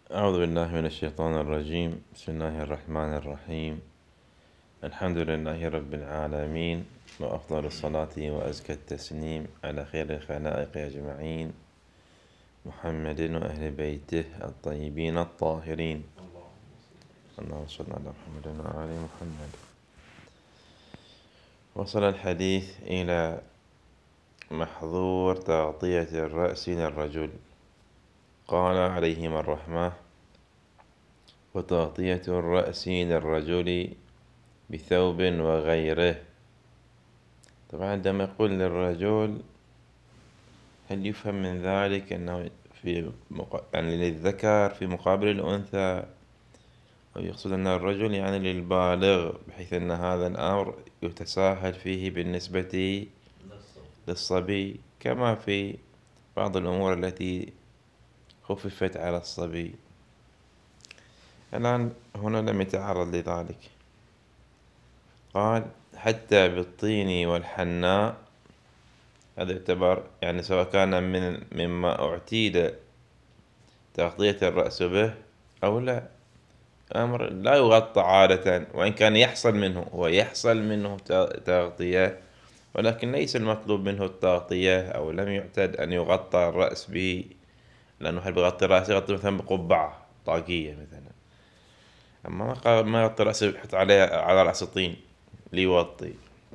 أعوذ بالله من الشيطان الرجيم. بسم الله الرحمن الرحيم. الحمد لله رب العالمين، وأفضل الصلاة وأزكى التسليم على خير الخلائق أجمعين، محمد وأهل بيته الطيبين الطاهرين. اللهم صل على محمد وآل محمد. وصل الحديث إلى محظور تغطية الرأس للرجل. قال عليهما الرحمة: وتغطية الرأس للرجل بثوب وغيره. طبعا عندما يقول للرجل، هل يفهم من ذلك أنه يعني للذكر في مقابل الأنثى، أو يقصد أن الرجل يعني للبالغ، بحيث أن هذا الأمر يتساهل فيه بالنسبة للصبي، كما في بعض الأمور التي خففت على الصبي. الآن هنا لم يتعرض لذلك. قال: حتى بالطين والحناء. هذا يعتبر يعني سواء كان مما اعتيد تغطية الرأس به أو لا، أمر لا يغطى عادة، وإن كان يحصل منه تغطية، ولكن ليس المطلوب منه التغطية، أو لم يعتد أن يغطى الرأس به، لأنه حال بيغطي الرأس يغطي مثلا بقبعة طاقية مثلا، أما ما يغطي رأسه يحط على رأس طين ليوطي.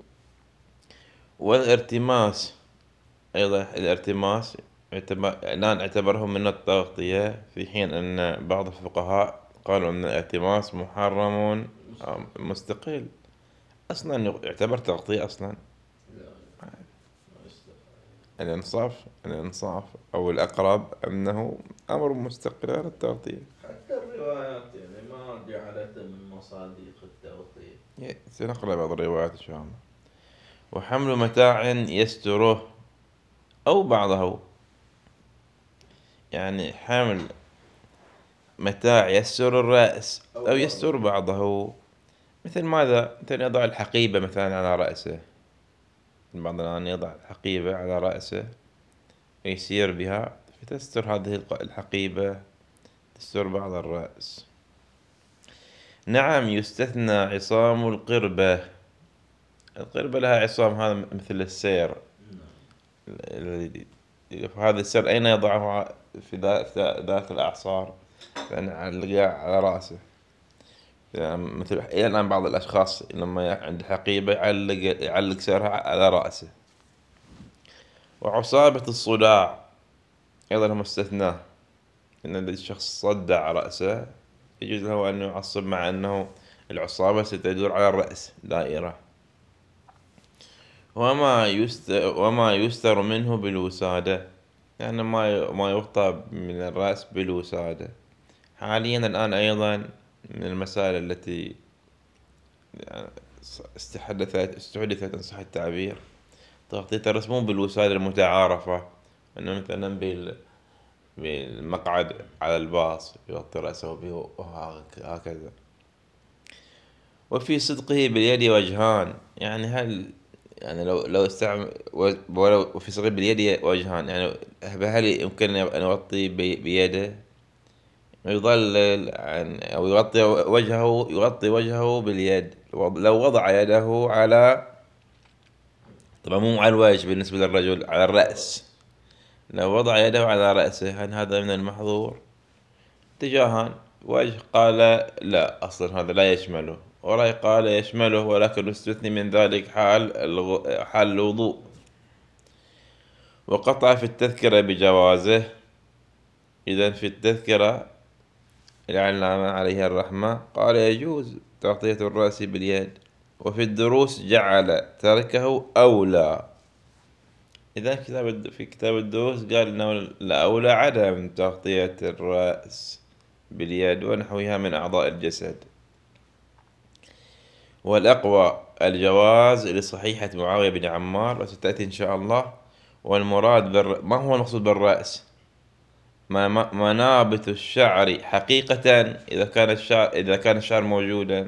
والارتماس أيضا، الارتماس الآن اعتبره من التغطية، في حين أن بعض الفقهاء قالوا أن الالتماس محرم مستقل، أصلا يعتبر تغطية أصلا. الإنصاف أو الأقرب أنه أمر مستقل على التغطية. حتى الروايات يعني ما جعلته من مصادق التغطية. سنقرأ بعض الروايات إن شاء الله. وحمل متاع يستره أو بعضه، يعني حمل متاع يستر الرأس أو يستر بعضه. مثل ماذا؟ مثل يضع الحقيبة مثلا على رأسه، البعض الآن يضع الحقيبة على رأسه ويسير بها، فتستر هذه الحقيبة، تستر بعض الرأس. نعم، يستثنى عصام القربة. القربة لها عصام، هذا مثل السير. هذا السير أين يضعه؟ في ذات الأعصار، يعلقها على رأسه. يعني مثل إلى الآن بعض الأشخاص لما عند حقيبة يعلق سيرها على رأسه. وعصابة الصداع أيضا مستثنى، إن الشخص صدع رأسه يجوز له أن يعصب، مع أنه العصابة ستدور على الرأس دائرة. وما يستر منه بالوسادة، يعني ما يغطى من الرأس بالوسادة. حاليا الآن أيضا من المسائل التي يعني استحدثت إن صح التعبير، تغطية الرأس مو بالوسادة المتعارفة، أنه مثلا بالمقعد على الباص يغطي رأسه به وهكذا. وفي صدقه باليد وجهان، يعني هل يعني لو استعمل ولو في صدقه باليد وجهان، يعني هل يمكن أن يغطي بيده ويظلل أو يغطي وجهه باليد؟ لو وضع يده على، طبعا مو على الوجه بالنسبة للرجل، على الرأس، لو وضع يده على رأسه، هل هذا من المحظور؟ اتجاهان. وجه قال لا، أصلا هذا لا يشمله، ورأي قال يشمله، ولكن استثني من ذلك حال الوضوء. وقطع في التذكرة بجوازه. إذا في التذكرة العلامة عليه الرحمة قال يجوز تغطية الرأس باليد، وفي الدروس جعل تركه أولى. إذا في كتاب الدروس قال أنه الأولى عدم تغطية الرأس باليد ونحوها من أعضاء الجسد. والأقوى الجواز لصحيحة معاوية بن عمار، وستأتي إن شاء الله. والمراد ما هو المقصود بالرأس؟ منابت الشعر حقيقة، إذا كان الشعر موجودا،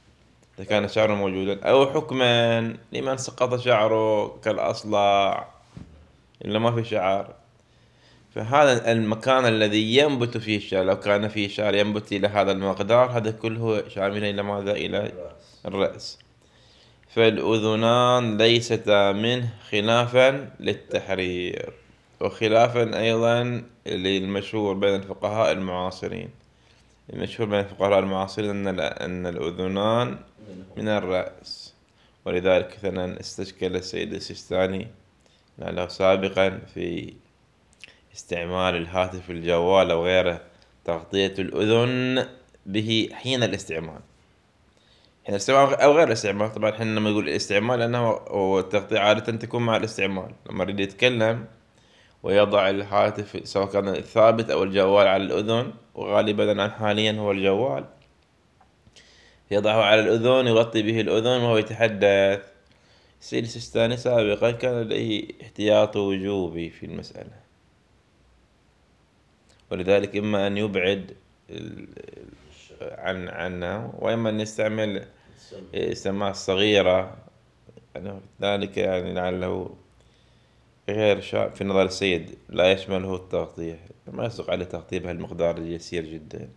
أو حكما لمن سقط شعره كالأصلع، إلا ما في شعر، فهذا المكان الذي ينبت فيه الشعر، لو كان فيه شعر ينبت إلى هذا المقدار، هذا كله شامل إلى ماذا؟ إلى الرأس. الرأس. فالأذنان ليستا منه خلافا للتحرير، وخلافا أيضا للمشهور بين الفقهاء المعاصرين. المشهور بين الفقهاء المعاصرين أن الأذنان من الرأس. ولذلك مثلا استشكل السيد السيستاني له سابقا في استعمال الهاتف الجوال أو غيره تغطية الأذن به حين الاستعمال، حين الاستعمال أو غير الاستعمال. طبعا احنا لما نقول الاستعمال لأنه التغطية عادة تكون مع الاستعمال، لما يريد يتكلم ويضع الهاتف سواء كان الثابت أو الجوال على الأذن، وغالبا الآن حاليا هو الجوال، يضعه على الأذن يغطي به الأذن وهو يتحدث. السيد السيستاني سابقا كان لديه احتياط وجوبي في المسألة، ولذلك إما أن يبعد عنه، وإما أن يستعمل السماعة الصغيرة. يعني ذلك يعني لعله غير شائع في نظر السيد، لا يشمله التغطية، ما يصدق عليه تغطية بهالمقدار اليسير جدا.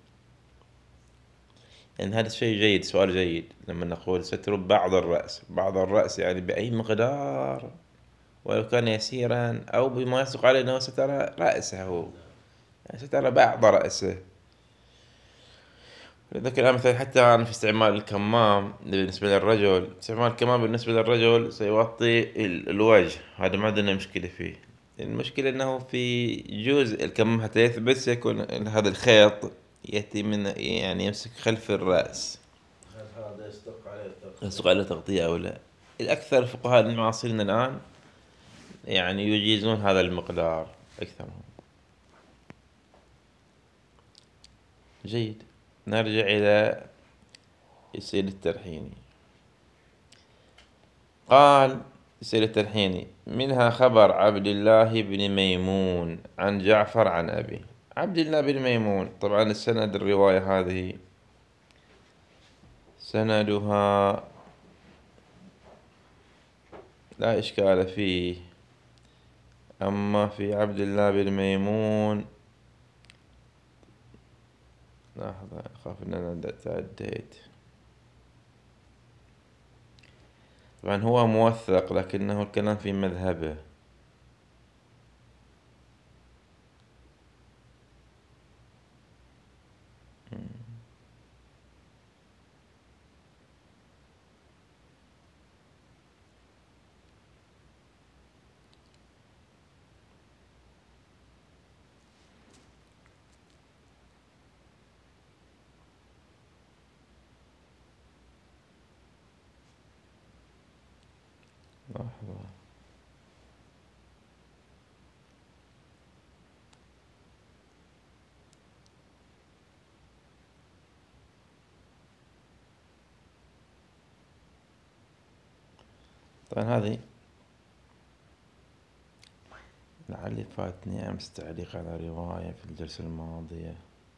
يعني هذا الشيء جيد، سؤال جيد لما نقول ستر بعض الرأس. بعض الرأس يعني بأي مقدار، ولو كان يسيرا، أو بما يصدق عليه أنه ستر رأسه، يعني ستر بعض رأسه. لذلك الآن مثلا حتى أنا في استعمال الكمام بالنسبة للرجل، استعمال الكمام بالنسبة للرجل سيغطي الوجه، هذا ما عندنا مشكلة فيه. المشكلة أنه في جزء الكمام حتى يثبت سيكون هذا الخيط يأتي من يعني يمسك خلف الرأس، هل هذا يصدق عليه التغطية؟ يصدق على تغطية أو لا؟ الأكثر الفقهاء المعاصرين الآن يعني يجيزون هذا المقدار أكثرهم. جيد، نرجع إلى السيد الترحيني. قال السيد الترحيني: منها خبر عبد الله بن ميمون عن جعفر عن أبي. عبد الله بن ميمون، طبعا السند الرواية هذه سندها لا إشكال فيه، أما في عبد الله بن ميمون لحظة أخاف أن أنا تعديت. طبعا هو موثق لكنه الكلام في مذهبه. لحظة، طبعا هذه لعلي فاتني أمس تعليق على رواية في الجلسة الماضية.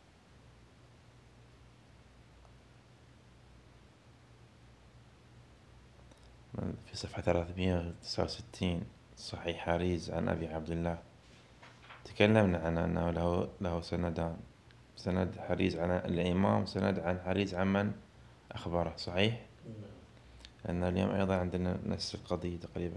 في صفحة 369 صحيح حريز عن أبي عبد الله، تكلمنا عن أنه له سندان، سند حريز عن الإمام، سند عن حريز عن من أخبره، صحيح؟ أن اليوم أيضا عندنا نفس القضية تقريبا.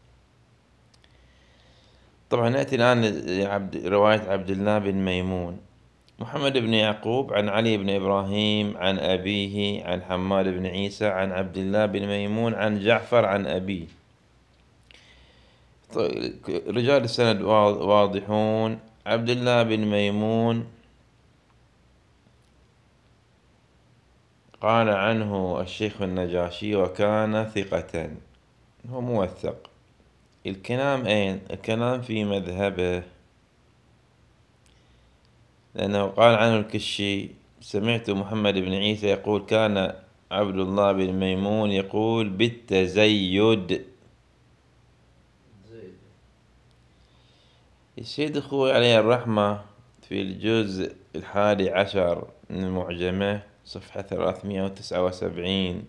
طبعا نأتي الآن رواية عبد الله بن ميمون. محمد بن يعقوب عن علي بن إبراهيم عن أبيه عن حماد بن عيسى عن عبد الله بن ميمون عن جعفر عن أبيه. رجال السند واضحون. عبد الله بن ميمون قال عنه الشيخ النجاشي وكان ثقة، هو موثق. الكلام أين؟ الكلام في مذهبه، لأنه قال عنه الكشي: سمعت محمد بن عيسى يقول كان عبد الله بن ميمون يقول بالتزيد. السيد أخوي عليه الرحمة في الجزء 11 من المعجمة صفحة 379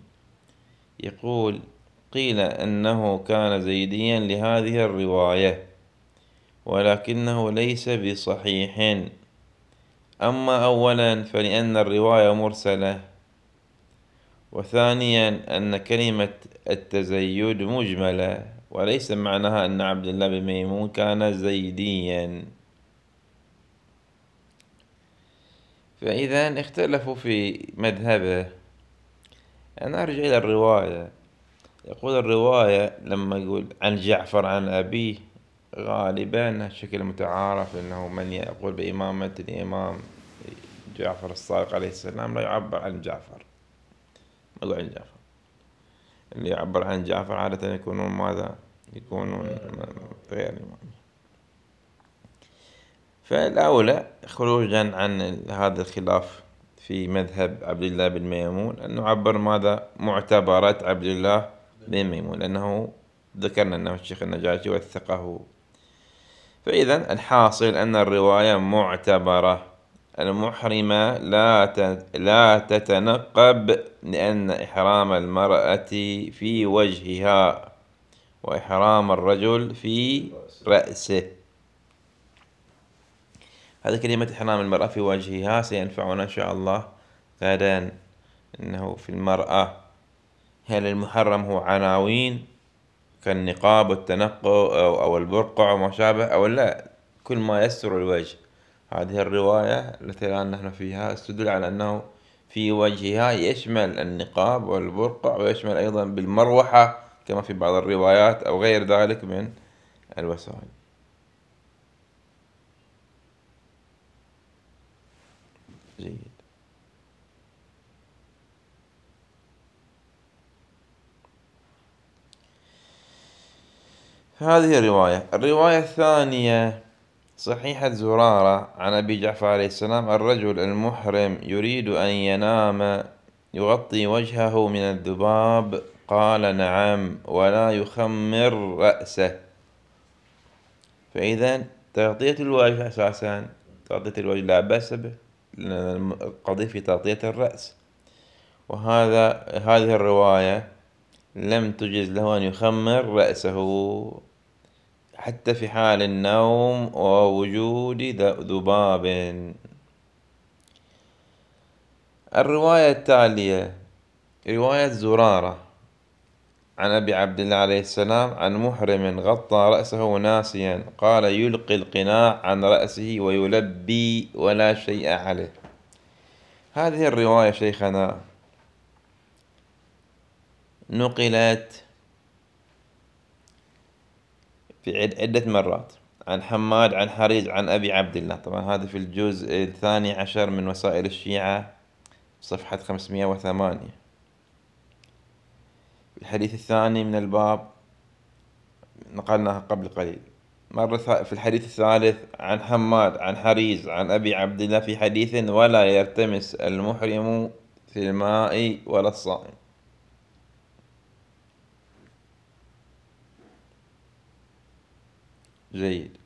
يقول: قيل أنه كان زيديا لهذه الرواية، ولكنه ليس بصحيح. أما أولا فلأن الرواية مرسلة، وثانيا أن كلمة التزيد مجملة، وليس معناها أن عبد الله بن ميمون كان زيديا. فإذا اختلفوا في مذهبه. أنا أرجع إلى الرواية. يقول الرواية لما يقول عن جعفر عن أبيه، غالبا الشكل المتعارف أنه من يقول بإمامة الإمام جعفر الصادق عليه السلام لا يعبر عن جعفر، ما يقول عن جعفر. اللي يعبر عن جعفر عادة يكونون ماذا؟ يكونون غير الإمام. فالأولى خروجا عن هذا الخلاف في مذهب عبد الله بن ميمون أن نعبر ماذا؟ معتبرة عبد الله بن ميمون، لأنه ذكرنا أنه الشيخ النجاشي وثقه. فإذا الحاصل أن الرواية معتبرة. المحرمة لا تتنقب، لأن إحرام المرأة في وجهها وإحرام الرجل في رأسه. هذه كلمة إحرام المرأة في وجهها سينفعنا إن شاء الله غدا. إنه في المرأة هل المحرم هو عناوين كالنقاب والتنقب أو البرقع وما شابه، أو لا كل ما يستر الوجه. هذه الرواية التي الآن نحن فيها استدل على أنه في وجهها يشمل النقاب والبرقع، ويشمل أيضا بالمروحة كما في بعض الروايات أو غير ذلك من الوسائل. جيد. هذه الرواية الثانية صحيحة زرارة عن أبي جعفر عليه السلام: الرجل المحرم يريد أن ينام يغطي وجهه من الذباب؟ قال: نعم، ولا يخمر رأسه. فإذا تغطية الوجه أساسا، تغطية الوجه لا بأس به، لأن القضية في تغطية الرأس. هذه الرواية لم تجز له أن يخمر رأسه حتى في حال النوم ووجود ذباب. الرواية التالية رواية زرارة عن أبي عبد الله عليه السلام: عن محرم غطى رأسه ناسيا، قال: يلقي القناع عن رأسه ويلبي ولا شيء عليه. هذه الرواية شيخنا نقلت في عدة مرات عن حماد عن حريز عن أبي عبد الله. طبعا هذا في الجزء 12 من وسائل الشيعة صفحة 508. الحديث الثاني من الباب نقلناها قبل قليل. مرة في الحديث الثالث عن حماد عن حريز عن أبي عبد الله في حديث: ولا يرتمس المحرم في الماء ولا الصائم. جيد.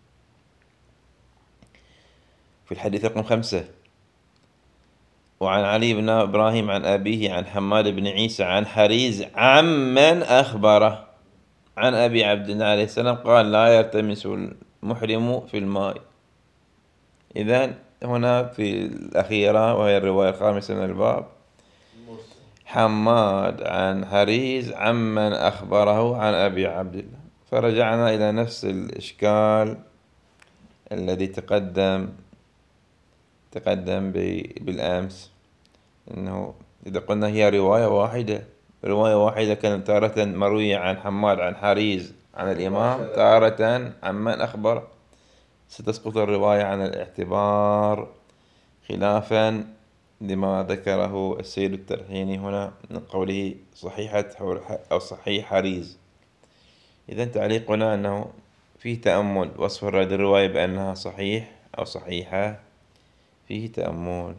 في الحديث رقم 5 وعن علي بن إبراهيم عن أبيه عن حماد بن عيسى عن حريز عمن أخبره عن أبي عبد الله عليه السلام قال: لا يرتمس المحرم في الماء. إذن هنا في الأخيرة وهي الرواية الخامسة من الباب حماد عن حريز عمن أخبره عن أبي عبد الله. فرجعنا إلى نفس الإشكال الذي تقدم بالأمس، إنه إذا قلنا هي رواية واحدة كانت تارة مروية عن حماد عن حريز عن الإمام، تارة عمن أخبر، ستسقط الرواية عن الاعتبار، خلافا لما ذكره السيد الترحيني هنا من قوله صحيحة أو صحيح حريز. إذن تعليقنا أنه فيه تأمل. وصف هذه الرواية بأنها صحيح أو صحيحة فيه تأمل.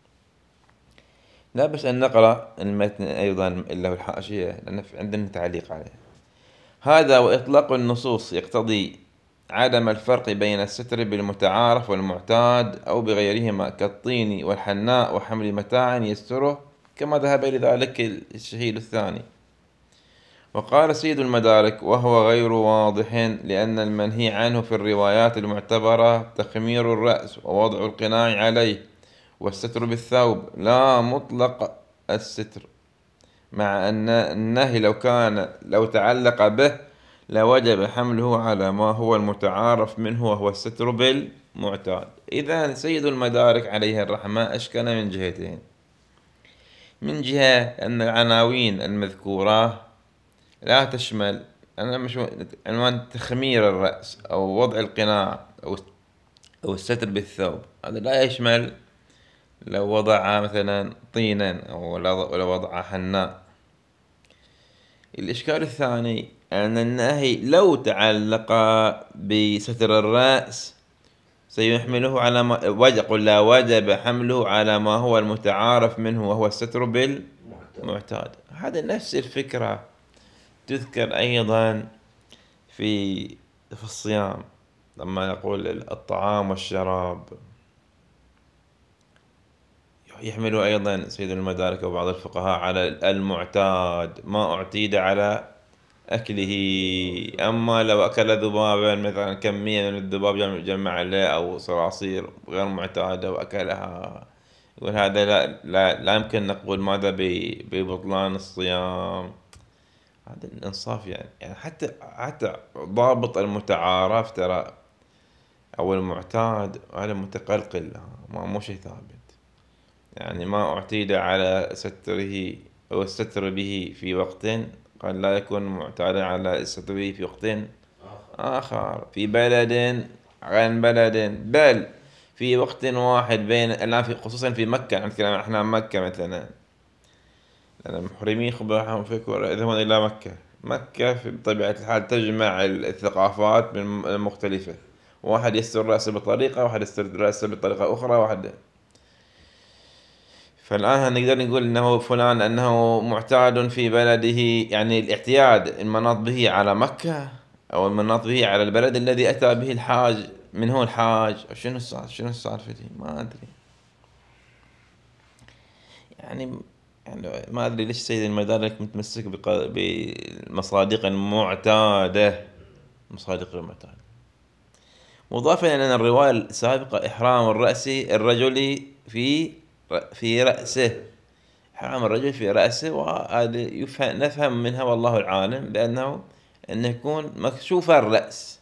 لا بس أن نقرأ المتن أيضا له الحاشية، لأن عندنا تعليق عليه. هذا وإطلاق النصوص يقتضي عدم الفرق بين الستر بالمتعارف والمعتاد أو بغيرهما كالطين والحناء وحمل متاع يستره، كما ذهب إلى ذلك الشهيد الثاني. وقال سيد المدارك وهو غير واضح لأن المنهي عنه في الروايات المعتبرة تخمير الرأس ووضع القناع عليه والستر بالثوب لا مطلق الستر، مع أن النهي لو تعلق به لوجب حمله على ما هو المتعارف منه وهو الستر بالمعتاد. إذا سيد المدارك عليه الرحمة أشكل من جهتين: من جهة أن العناوين المذكورة لا تشمل أنا مش عنوان تخمير الرأس أو وضع القناع أو الستر بالثوب، هذا لا يشمل لو وضع مثلا طينا أو لو وضع حناء. الإشكال الثاني أن النهي لو تعلق بستر الرأس سيحمله على ما قل لا وجب حمله على ما هو المتعارف منه وهو الستر بالمعتاد. هذا نفس الفكرة تذكر أيضا في الصيام، لما يقول الطعام والشراب يحمل أيضا سيد المدارك وبعض الفقهاء على المعتاد ما اعتيد على أكله. أما لو أكل ذبابا مثلا كمية من الذباب جمع له أو صراصير غير معتادة وأكلها، يقول هذا لا يمكن نقول ماذا ببطلان الصيام. هذا الإنصاف يعني حتى ضابط المتعارف ترى أو المعتاد هذا متقلقل، مو شيء ثابت. يعني ما اعتيد على ستره أو الستر به في وقت قد لا يكون معتادا على الستر به في وقت آخر في بلد عن بلد، بل في وقت واحد بين الآن خصوصا في مكة. نتكلم احنا عن مكة مثلا، لأن المحرمين خبرهم يذهبون إلى مكة بطبيعة الحال تجمع الثقافات المختلفة، واحد يستر رأسه بطريقة، واحد يستر رأسه بطريقة أخرى، فالآن نقدر نقول أنه فلان أنه معتاد في بلده، يعني الاعتياد المناط به على مكة أو المناط به على البلد الذي أتى به الحاج. من هو الحاج؟ شنو السالفة دي؟ ما أدري. يعني ما أدري ليش سيد المدارك متمسك بمصادق المعتادة، مصادق المعتادة، مضافا إلى أن الرواية السابقة إحرام الرجل في رأسه، إحرام الرجل في رأسه، وهذا نفهم منها والله العالم بأنه يكون مكشوف الرأس،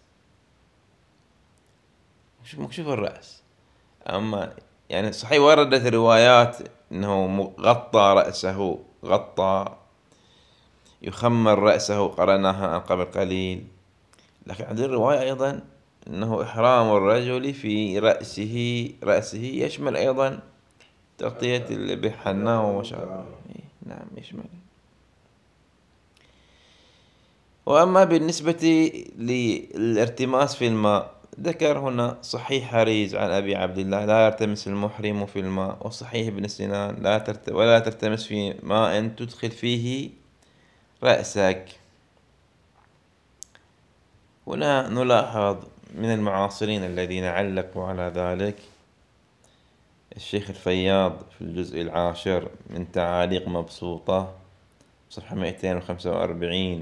مكشوف الرأس. أما يعني صحيح وردت روايات أنه غطى رأسه، يخمر رأسه، قرأناها قبل قليل، لكن عندنا الرواية أيضا أنه إحرام الرجل في رأسه يشمل أيضا تغطية بحناء ومشابه. نعم يشمل. وأما بالنسبة للارتماس في الماء، ذكر هنا صحيح حريز عن أبي عبد الله لا يرتمس المحرم في الماء، وصحيح ابن سنان ولا ترتمس في ماء تدخل فيه رأسك. هنا نلاحظ من المعاصرين الذين علقوا على ذلك الشيخ الفياض في الجزء 10 من تعاليق مبسوطة صفحة 245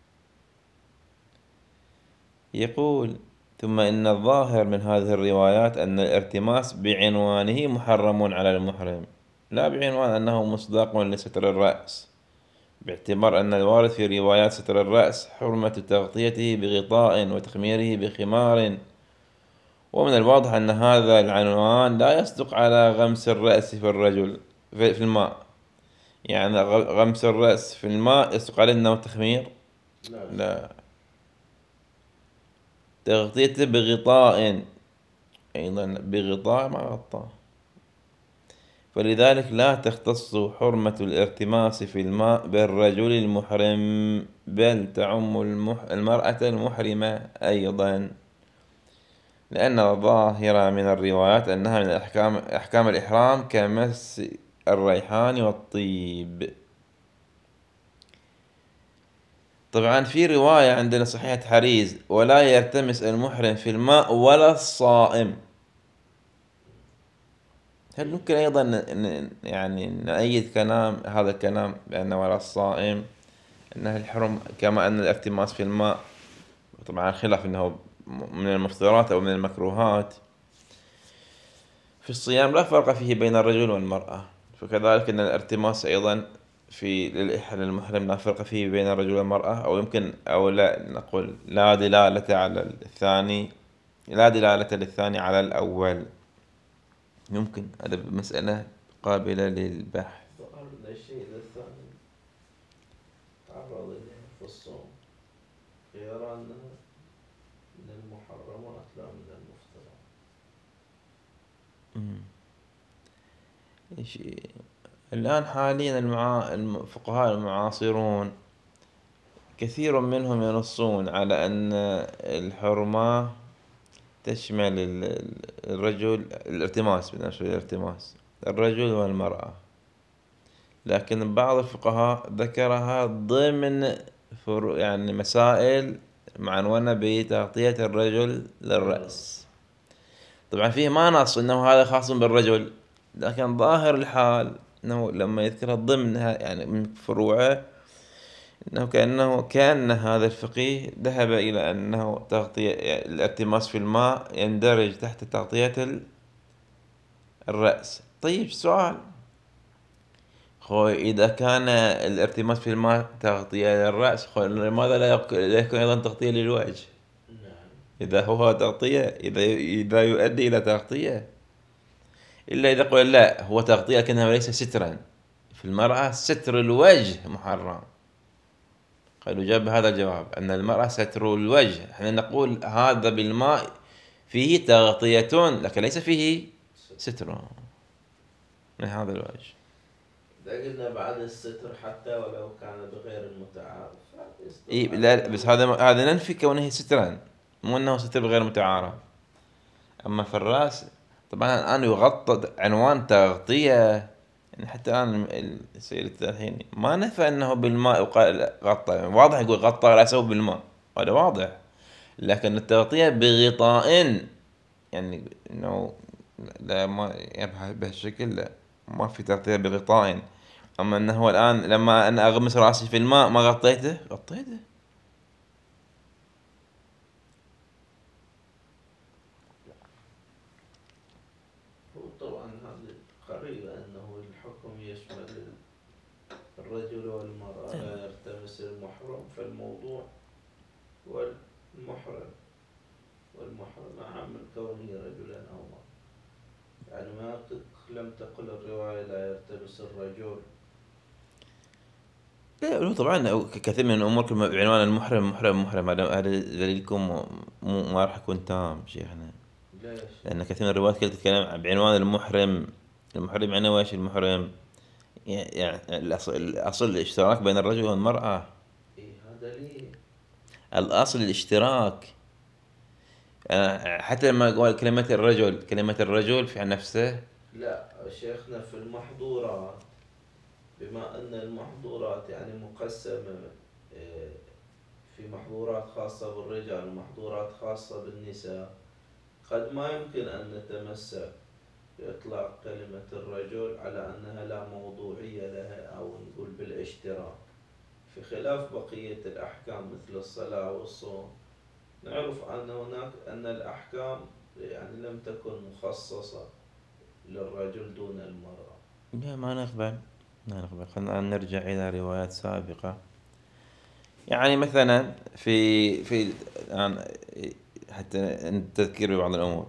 يقول: ثم إن الظاهر من هذه الروايات أن الارتماس بعنوانه محرم على المحرم، لا بعنوان أنه مصداق لستر الرأس، باعتبار أن الوارد في روايات ستر الرأس حرمة تغطيته بغطاء وتخميره بخمار، ومن الواضح أن هذا العنوان لا يصدق على غمس الرأس في الرجل في الماء. يعني غمس الرأس في الماء يصدق عليه أنه تخمير؟ لا. تغطيته بغطاء، أيضا بغطاء ما غطاه، فلذلك لا تختص حرمة الارتماس في الماء بالرجل المحرم، بل تعم المرأة المحرمة أيضا، لأن الظاهر من الروايات أنها من أحكام الإحرام كمس الريحان والطيب. طبعا في رواية عندنا صحيحة حريز: ولا يرتمس المحرم في الماء ولا الصائم. هل ممكن أيضا يعني نأيد هذا الكلام بأن ولا الصائم أنه الحرم كما أن الالتماس في الماء طبعا خلاف أنه من المفطرات أو من المكروهات في الصيام لا فرق فيه بين الرجل والمرأة، فكذلك أن الالتماس أيضا في للمحرم لا فرق فيه بين الرجل والمرأة، أو يمكن أو لا نقول لا دلالة على الثاني، لا دلالة للثاني على الأول. يمكن هذا مسألة قابلة للبحث. ظهر الشيء الثاني تعرض إليه في الصوم غير أنها من المحرمات لا من المفترض. الآن حاليا الفقهاء المعاصرون كثير منهم ينصون على أن الحرمة تشمل الرجل، الالتماس الالتماس الرجل والمرأة، لكن بعض الفقهاء ذكرها ضمن يعني مسائل معنونة بتغطية الرجل للرأس. طبعا فيه ما نص أنه هذا خاص بالرجل، لكن ظاهر الحال أنه لما يذكرها ضمنها يعني من فروعه أنه كأن هذا الفقيه ذهب إلى أنه تغطية يعني الالتماس في الماء يندرج تحت تغطية الرأس. طيب سؤال، إذا كان الالتماس في الماء تغطية للرأس لماذا لا يكون أيضا تغطية للوجه؟ نعم. إذا هو تغطية، إذا يؤدي إلى تغطية، إلا إذا قلنا لا هو تغطية لكنه ليس سترا. في المرأة ستر الوجه محرم. قالوا جاب هذا الجواب أن المرأة ستر الوجه، احنا نقول هذا بالماء فيه تغطية لكن ليس فيه ستر من هذا الوجه. إذا قلنا بعد الستر حتى ولو كان بغير المتعارف إيه لا بس هذا ننفي كونه سترا، مو أنه ستر غير متعارف. أما في الرأس طبعا الآن يغطى عنوان تغطية، يعني حتى الآن السيد الحين ما نفى أنه بالماء وقال غطى، يعني واضح يقول غطى رأسه بالماء، هذا واضح. لكن التغطية بغطاء يعني انه لا ما يبقى بهالشكل، لا ما في تغطية بغطاء. اما انه الان لما انا اغمس راسي في الماء ما غطيته. هو طبعا هذه قريبة أنه الحكم يشمل الرجل والمرأة لا يرتمس المحرم، فالموضوع والمحرم أعم من كونه رجلا أو مرأة. يعني ما لم تقل الرواية لا يرتمس الرجل. لا طبعا كثير من الامور بعنوان المحرم محرم هذا دليلكم ما راح يكون تام شيخنا، ليش؟ لان كثير من الروايات كانت تتكلم بعنوان المحرم. المحرم يعني ايش المحرم؟ يعني الاصل الاشتراك بين الرجل والمرأة. إيه هذا ليه؟ الاصل الاشتراك. حتى لما قال كلمة الرجل في نفسه. لا شيخنا في المحظورات، بما أن المحظورات يعني مقسمة إيه، في محظورات خاصة بالرجال ومحظورات خاصة بالنساء، قد ما يمكن أن نتمسك بإطلاق كلمة الرجل على أنها لا موضوعية لها أو نقول بالاشتراك، في خلاف بقية الأحكام مثل الصلاة والصوم. نعرف أن الأحكام يعني لم تكن مخصصة للرجل دون المرأة. لا ما نقبل خلنا نرجع إلى روايات سابقة. يعني مثلا في الآن حتى التذكير ببعض الأمور.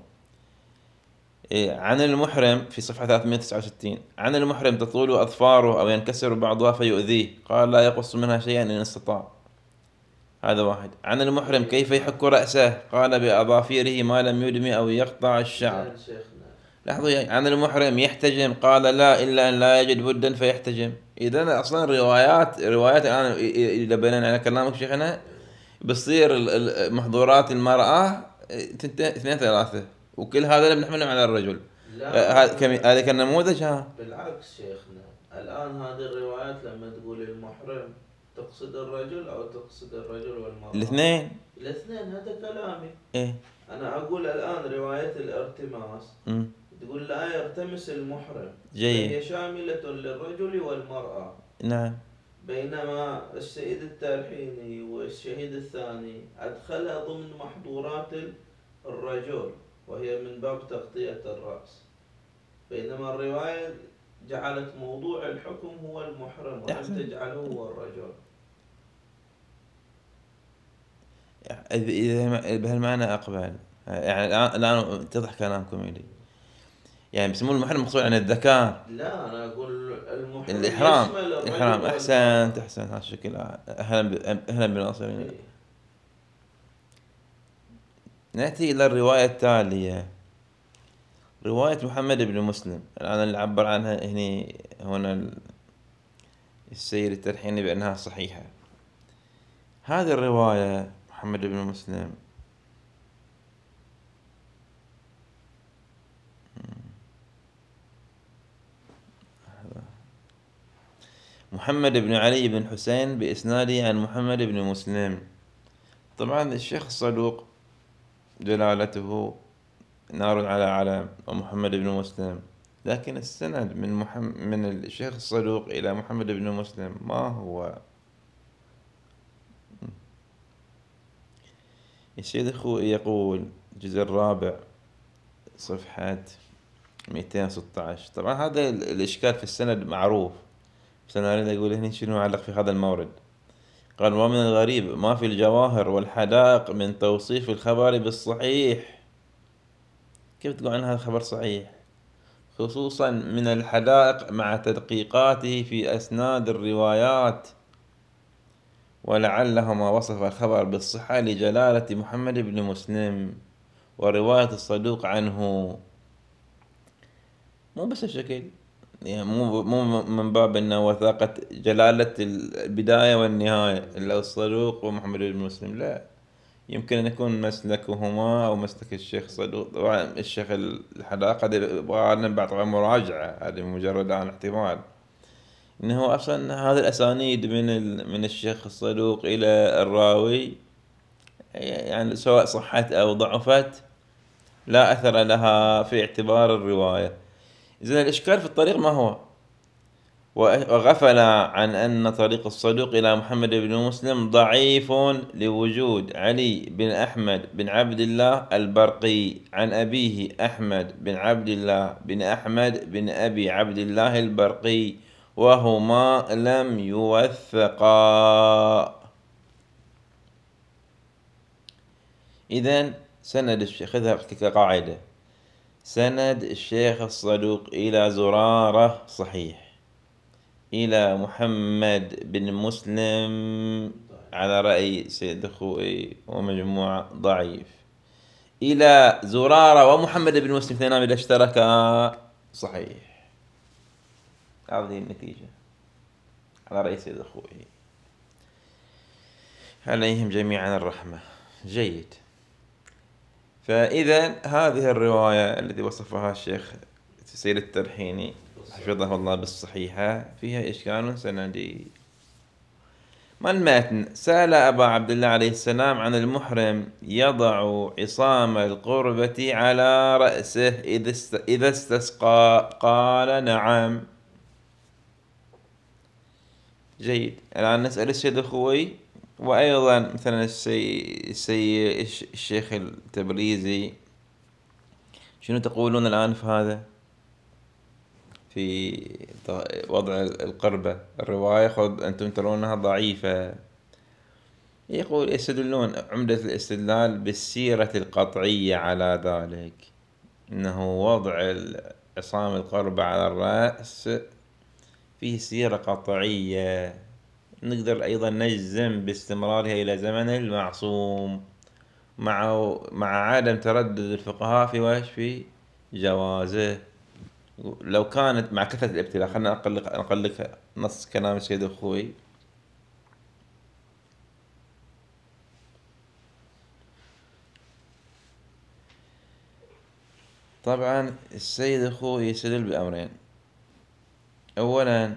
عن المحرم في صفحة 369 عن المحرم تطول أظفاره أو ينكسر بعضها فيؤذيه، قال لا يقص منها شيئا إن استطاع. هذا واحد. عن المحرم كيف يحك رأسه، قال بأظافيره ما لم يدمي أو يقطع الشعر. زين شيخنا. لحظة، عن المحرم يحتجم، قال لا إلا أن لا يجد بدا فيحتجم. إذا أصلا روايات الآن إذا بنينا على كلامك شيخنا بتصير محظورات المرأة اثنين ثلاثة، وكل هذا اللي بنحمله على الرجل. لا هذا كنموذج. ها بالعكس شيخنا، الآن هذه الروايات لما تقول المحرم تقصد الرجل أو تقصد الرجل والمرأة؟ الاثنين. الاثنين، هذا كلامي. إيه. أنا أقول الآن رواية الارتماس أمم. تقول لا يرتمس المحرم، جيد. فهي شاملة للرجل والمرأة. نعم. بينما السيد الترحيني والشهيد الثاني أدخلها ضمن محظورات الرجل، وهي من باب تغطية الرأس، بينما الرواية جعلت موضوع الحكم هو المحرم ولم أحسن. تجعله هو الرجل. إذا بهالمعنى أقبل. يعني الآن اتضح كلامكم لي. يعني بيسمون المحرم مقصود عن الذكر. لا، أنا أقول المحرم الإحرام. يشمل الرجل إحرام. أحسنت والمرأة. أحسنت. هالشكل. أهلا بالناصرين. إيه. نأتي إلى الرواية التالية، رواية محمد بن مسلم. الآن اللي عبر عنها هنا السيد الترحيني بأنها صحيحة. هذه الرواية محمد بن مسلم محمد بن علي بن حسين بإسناده عن محمد بن مسلم. طبعا الشيخ الصدوق جلالته نار على علم ومحمد بن مسلم، لكن السند من الشيخ الصدوق إلى محمد بن مسلم ما هو؟ السيد الخوئي يقول الجزء الرابع صفحة 216. طبعا هذا الإشكال في السند معروف، بس أنا أريد أقول هنا شنو يعلق في هذا المورد. قال: ومن الغريب ما في الجواهر والحدائق من توصيف الخبر بالصحيح. كيف تقول عن هذا الخبر صحيح؟ خصوصا من الحدائق مع تدقيقاته في أسناد الروايات، ولعله ما وصف الخبر بالصحة لجلالة محمد بن مسلم ورواية الصدوق عنه. مو بس الشكل، يعني مو من باب أنه وثاقة جلالة البداية والنهاية إلا الصدوق ومحمد بن مسلم، لا، يمكن أن يكون مسلكهما أو مسلك الشيخ صدوق. طبعا الشيخ الحداقة يبغى لنا بعد طبعا مراجعة، هذه مجرد عن احتمال إنه أصلا هذه الأسانيد من الشيخ الصدوق إلى الراوي، يعني سواء صحت أو ضعفت لا أثر لها في اعتبار الرواية. إذن الإشكال في الطريق ما هو؟ وغفل عن أن طريق الصدوق إلى محمد بن مسلم ضعيف لوجود علي بن أحمد بن عبد الله البرقي عن أبيه أحمد بن عبد الله بن أحمد بن أبي عبد الله البرقي، وهما لم يوثقا. إذن سند الشيخ، خذها كقاعدة، سند الشيخ الصدوق إلى زرارة صحيح، إلى محمد بن مسلم على رأي سيد الخوئي ومجموعة ضعيف، إلى زرارة ومحمد بن مسلم اثنين إذا اشتركا صحيح. هذه النتيجة على رأي سيد الخوئي، عليهم جميعا الرحمة. جيد. فإذا هذه الرواية التي وصفها الشيخ سيد الترحيني حفظه الله بالصحيحة فيها إشكال سندي. ما المتن؟ سأل أبا عبد الله عليه السلام عن المحرم يضع عصام القربة على رأسه إذا استسقى، قال: نعم. جيد. الآن نسأل السيد الخوي، وأيضا مثلا الشيخ التبريزي، شنو تقولون الآن في هذا، في وضع القربة؟ الرواية خذ أنتم ترونها ضعيفة. يقول يستدلون عمدة الاستدلال بالسيرة القطعية على ذلك، إنه وضع عصام القربة على الرأس فيه سيرة قطعية، نقدر أيضا نجزم باستمرارها إلى زمن المعصوم، مع عدم تردد الفقهاء في جوازه. لو كانت مع كثرة الابتلاء، خلنا أقل لك نص كلام السيد الخوي. طبعا السيد الخوي يستدل بأمرين. أولا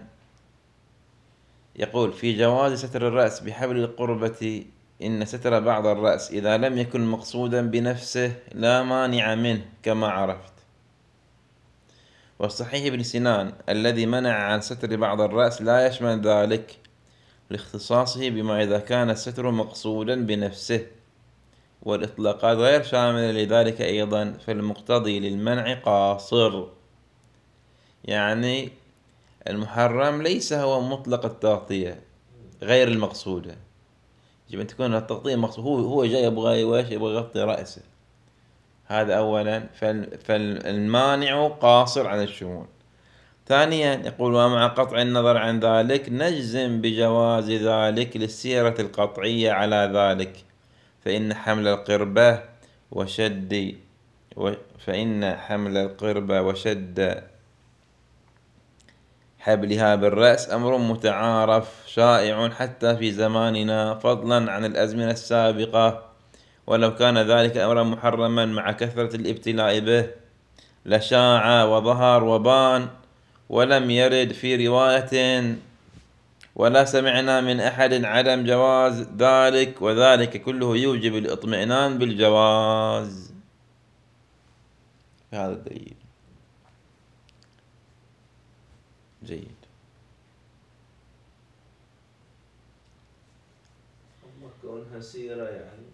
يقول في جواز ستر الرأس بحبل القربة إن ستر بعض الرأس إذا لم يكن مقصودا بنفسه لا مانع منه كما عرفت. والصحيح ابن سنان الذي منع عن ستر بعض الرأس لا يشمل ذلك، لاختصاصه بما إذا كان الستر مقصودا بنفسه، والإطلاقات غير شاملة لذلك أيضا، فالمقتضي للمنع قاصر. يعني المحرم ليس هو مطلق التغطية غير المقصودة، يجب أن تكون التغطية مقصود، هو جاي يبغى يغطي رأسه، هذا أولا، فالمانع قاصر عن الشمول. ثانيا يقول: ومع قطع النظر عن ذلك نجزم بجواز ذلك للسيرة القطعية على ذلك، فإن حمل القربة وشد حبلها بالرأس أمر متعارف شائع حتى في زماننا، فضلا عن الأزمنة السابقة، ولو كان ذلك أمرا محرما مع كثرة الابتلاء به لشاع وظهر وبان، ولم يرد في رواية ولا سمعنا من أحد عدم جواز ذلك، وذلك كله يوجب الاطمئنان بالجواز. هذا الدليل جيد. أما كونها سيرة يعني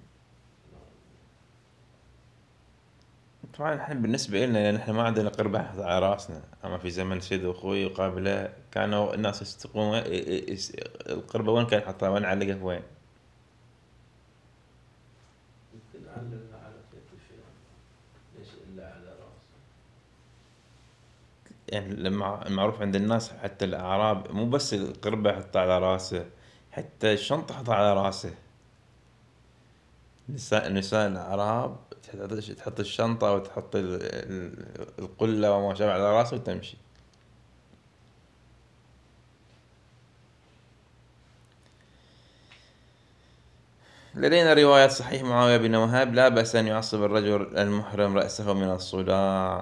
طبعا احنا بالنسبة لنا، لأن احنا ما عندنا قربة على راسنا، أما في زمن سيد أخوي وقابله كانوا الناس يستقون القربة وين كان يحطها، وين علقها، وين؟ يمكن علقها على كتفه، ليش إلا على رأسه؟ يعني المعروف عند الناس حتى الأعراب مو بس القربة يحطها على راسه، حتى الشنطة يحطها على راسه. نساء الأعراب تحط الشنطة وتحط القلة وما شابه على راسه وتمشي. لدينا رواية صحيح معاوية بن وهب: لا بأس أن يعصب الرجل المحرم رأسه من الصداع.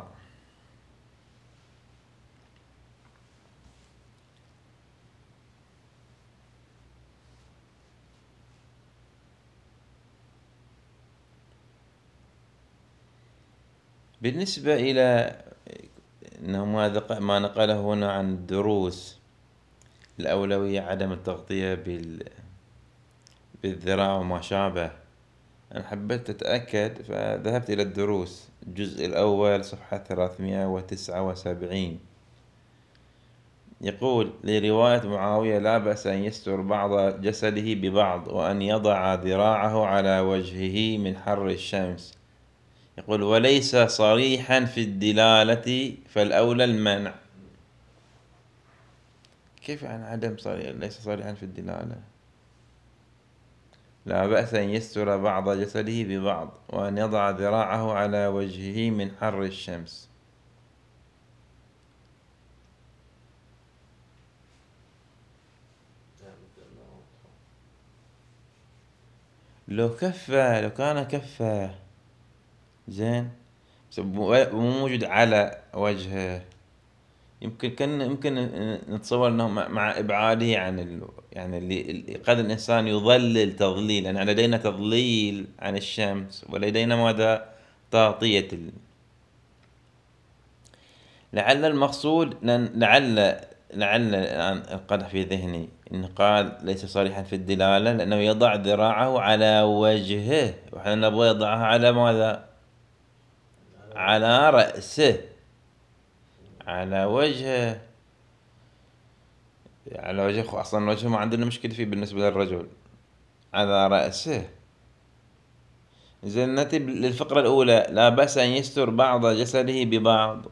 بالنسبة إلى أنه ما نقله هنا عن الدروس، الأولوية عدم التغطية بالذراع وما شابه، أنا حبيت أتأكد فذهبت إلى الدروس الجزء الأول صفحة 379. يقول: لرواية معاوية: لا بأس أن يستر بعض جسده ببعض، وأن يضع ذراعه على وجهه من حر الشمس. يقول: وليس صريحا في الدلالة، فالأولى المنع. كيف عن عدم صريح ليس صريحا في الدلالة؟ لا بأس أن يستر بعض جسده ببعض، وأن يضع ذراعه على وجهه من حر الشمس. لو كان كفه زين، مو موجود على وجهه، يمكن نتصور انه مع ابعاده عن يعني اللي قد الانسان يضلل تضليل، يعني لدينا تضليل عن الشمس ولدينا ماذا؟ تغطية لعل المقصود لعل الآن القدح في ذهني إنه قال ليس صريحا في الدلالة لأنه يضع ذراعه على وجهه، وإحنا نبغى يضعها على ماذا؟ على رأسه، على وجهه. على وجهه أصلا وجهه ما عندنا مشكلة فيه بالنسبة للرجل، على رأسه. زين، نأتي للفقرة الأولى: لا بأس أن يستر بعض جسده ببعض.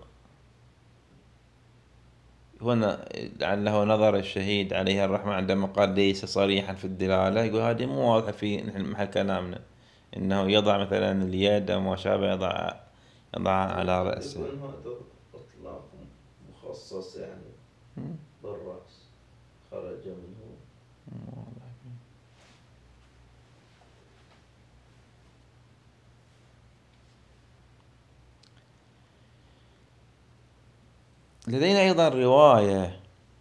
هنا لعله نظر الشهيد عليه الرحمة عندما قال ليس صريحا في الدلالة، يقول هذه مو واضحة في محل كلامنا، إنه يضع مثلا اليد أو ما شابه يضعها على رأسه. يكون هذا إطلاق مخصص يعني بالرأس، خرج منه. لدينا أيضا رواية،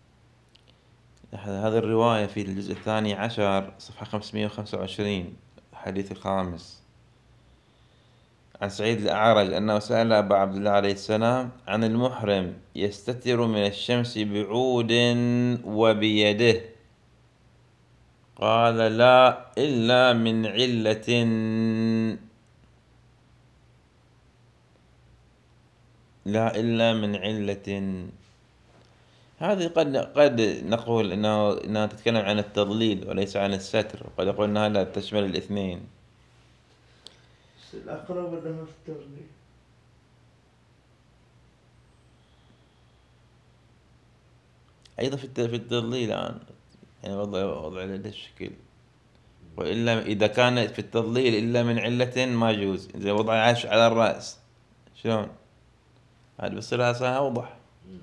هذه الرواية في الجزء 12 صفحة 525 الحديث الخامس، عن سعيد الأعرج أنه سأل أبا عبد الله عليه السلام عن المحرم يستتر من الشمس بعود وبيده، قال لا إلا من علة. لا إلا من علة. هذه قد نقول إنها تتكلم عن التضليل وليس عن الستر، وقد يقول إنها لا تشمل الاثنين. بس الأقرب أنها في التغليب. أيضا في التضليل الآن، يعني وضع هذا الشكل. وإلا إذا كان في التضليل إلا من علة ما يجوز، إذا وضع عش على الرأس شلون؟ هذا بصير هسه أوضح.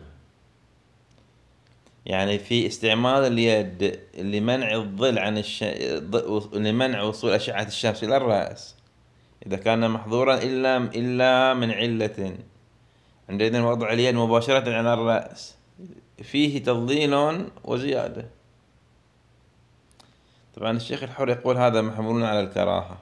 يعني في استعمال اليد لمنع الظل عن لمنع وصول أشعة الشمس إلى الرأس، إذا كان محظورا إلا من علة. عندئذ وضع اليد مباشرة على الرأس فيه تضليل وزيادة. طبعا الشيخ الحر يقول هذا محمول على الكراهة.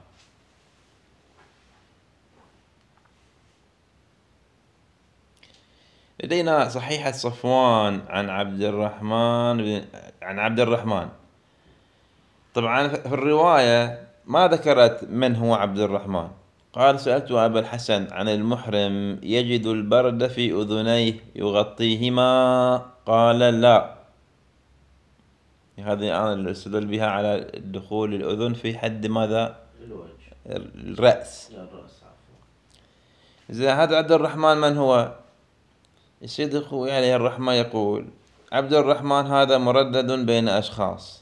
لدينا صحيحة صفوان عن عبد الرحمن. طبعا في الرواية ما ذكرت من هو عبد الرحمن. قال سألت أبا الحسن عن المحرم يجد البرد في أذنيه يغطيهما، قال لا. هذه أنا الاستدل بها على دخول الأذن في حد ماذا؟ الوجه. الرأس. الرأس عفوا. إذا هذا عبد الرحمن من هو؟ السيد أخوي عليه الرحمة يقول عبد الرحمن هذا مردد بين أشخاص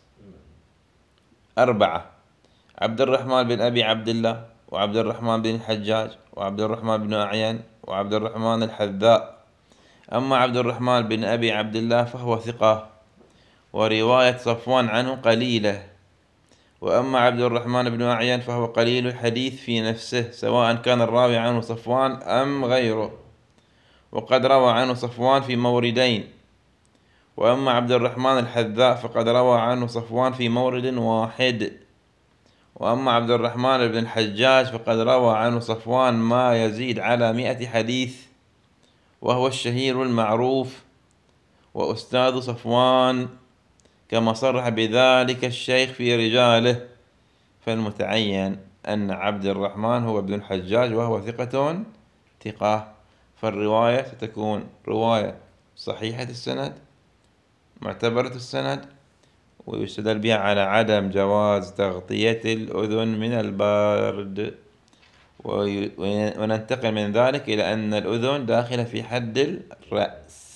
4: عبد الرحمن بن أبي عبد الله، وعبد الرحمن بن الحجاج، وعبد الرحمن بن أعين، وعبد الرحمن الحذاء. أما عبد الرحمن بن أبي عبد الله فهو ثقة، ورواية صفوان عنه قليلة. وأما عبد الرحمن بن أعين فهو قليل الحديث في نفسه، سواء كان الراوي عنه صفوان أم غيره، وقد روى عنه صفوان في موردين. وأما عبد الرحمن الحذاء فقد روى عنه صفوان في مورد واحد. وأما عبد الرحمن بن الحجاج فقد روى عنه صفوان ما يزيد على 100 حديث، وهو الشهير المعروف وأستاذ صفوان، كما صرح بذلك الشيخ في رجاله. فالمتعين أن عبد الرحمن هو ابن الحجاج وهو ثقة. فالرواية ستكون رواية صحيحة السند معتبرة السند، ويستدل بها على عدم جواز تغطية الأذن من البرد. وننتقل من ذلك إلى أن الأذن داخلة في حد الرأس.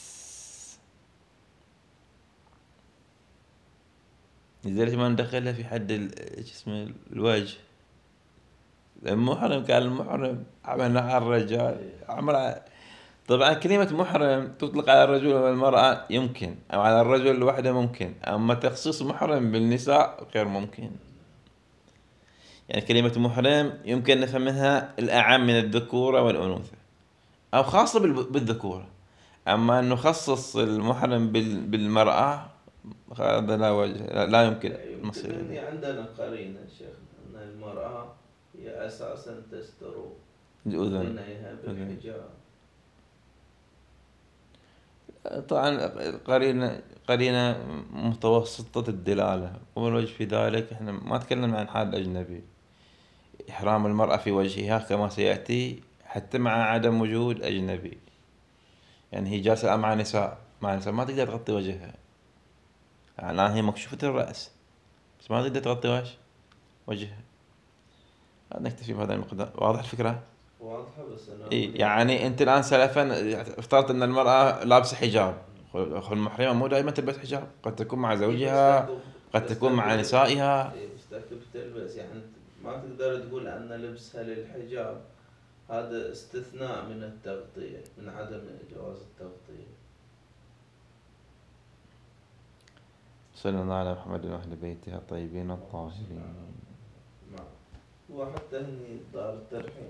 لذلك ما ندخلها في حد اسمه الوجه. المحرم كان المحرم عملنا على الرجال طبعا كلمة محرم تطلق على الرجل والمرأة يمكن، أو على الرجل الوحده ممكن، أما تخصيص محرم بالنساء غير ممكن. يعني كلمة محرم يمكن نفهم منها الأعم من الذكورة والأنوثة، أو خاصة بالذكورة. أما أن نخصص المحرم بالمرأة هذا لا وجه، لا يمكن يمكن أن عندنا قرينة شيخ أن المرأة هي أساسا تستر أذنيها بالحجاب. طبعا قرينة متوسطة الدلالة. والوجه في ذلك احنا ما تكلمنا عن حال أجنبي، إحرام المرأة في وجهها كما سيأتي حتى مع عدم وجود أجنبي. يعني هي جالسة مع نساء ما تقدر تغطي وجهها، يعني الآن هي مكشوفة الرأس بس ما تقدر تغطي وجهها. نكتفي بهذا المقدار. واضح الفكرة؟ واضحة. بس أنا يعني أنت الآن سلفا افترضت أن المرأة لابسة حجاب. المحرمة مو دائما تلبس حجاب، قد تكون مع زوجها، قد تكون مع نسائها. بس تلبس، يعني ما تقدر تقول أن لبسها للحجاب هذا استثناء من التغطية، من عدم جواز التغطية. صلى الله على محمد وأهل بيته الطيبين الطاهرين. وحتى هني دار الترحيم